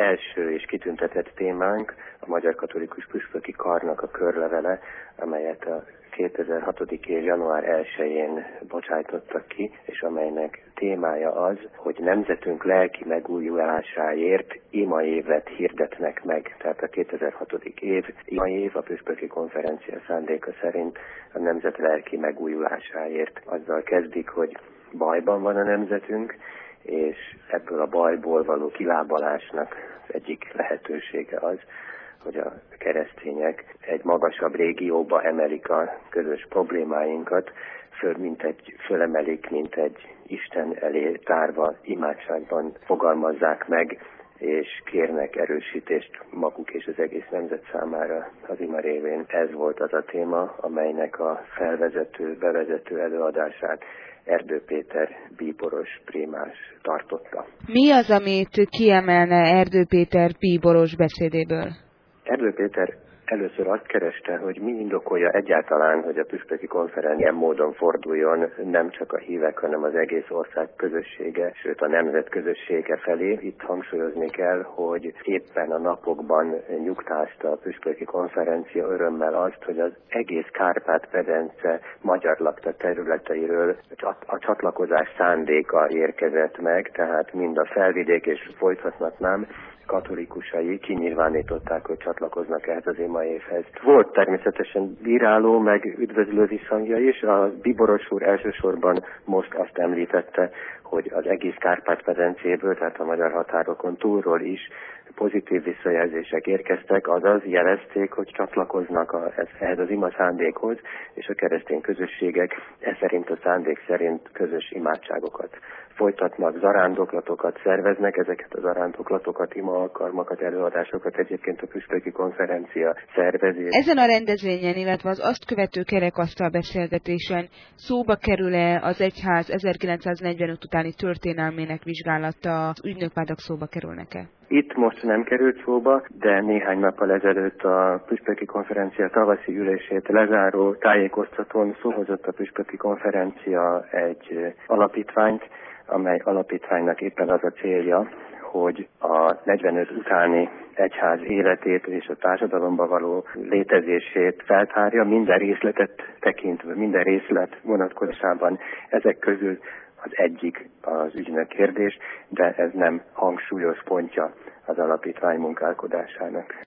első és kitüntetett témánk a Magyar Katolikus Püspöki Karnak a körlevele, amelyet a 2006. év január 1-én bocsájtottak ki, és amelynek témája az, hogy nemzetünk lelki megújulásáért imaévet hirdetnek meg. Tehát a 2006. év imaév a Püspöki Konferencia szándéka szerint a nemzet lelki megújulásáért. Azzal kezdik, hogy bajban van a nemzetünk, és ebből a bajból való kilábalásnak az egyik lehetősége az, hogy a keresztények egy magasabb régióba emelik a közös problémáinkat, fölemelik, mint egy Isten elé tárva imádságban fogalmazzák meg, és kérnek erősítést maguk és az egész nemzet számára az ima révén. Ez volt az a téma, amelynek a bevezető előadását Erdő Péter bíboros prímás tartotta. Mi az, amit kiemelne Erdő Péter bíboros beszédéből? Erdő Péter először azt kereste, hogy mi indokolja egyáltalán, hogy a Püspöki Konferencia ilyen módon forduljon nem csak a hívek, hanem az egész ország közössége, sőt a nemzet közössége felé. Itt hangsúlyozni kell, hogy éppen a napokban nyugtázta a Püspöki Konferencia örömmel azt, hogy az egész Kárpát-medence magyar lakta területeiről a csatlakozás szándéka érkezett meg, tehát mind a felvidék, és folytathatnám, katolikusai kinyilvánították, hogy csatlakoznak ehhez az imaévhez. Volt természetesen bíráló, meg üdvözlő visszhangja is. A bíboros úr elsősorban most azt említette, hogy az egész Kárpát-medencéből, tehát a magyar határokon túlról is pozitív visszajelzések érkeztek, azaz jelezték, hogy csatlakoznak ehhez az ima szándékhoz, és a keresztény közösségek szerint a szándék szerint közös imádságokat folytatnak, zarándoklatokat szerveznek, ezeket az zarándoklatokat, ima alkalmakat, előadásokat egyébként a Püspöki Konferencia szervezi. Ezen a rendezvényen, illetve az azt követő kerekasztal beszélgetésen szóba kerül-e az egyház 1945 utáni történelmének vizsgálata, az ügynökvádak szóba kerülnek-e? Itt most nem került szóba, de néhány nappal ezelőtt a Püspöki Konferencia tavaszi ülését lezáró tájékoztatón szóhozott a Püspöki Konferencia egy alapítványt, amely alapítványnak éppen az a célja, hogy a 45 utáni egyház életét és a társadalomban való létezését feltárja, minden részletet tekintve, minden részlet vonatkozásában. Ezek közül az egyik az ügynök kérdés, de ez nem hangsúlyos pontja az alapítvány munkálkodásának.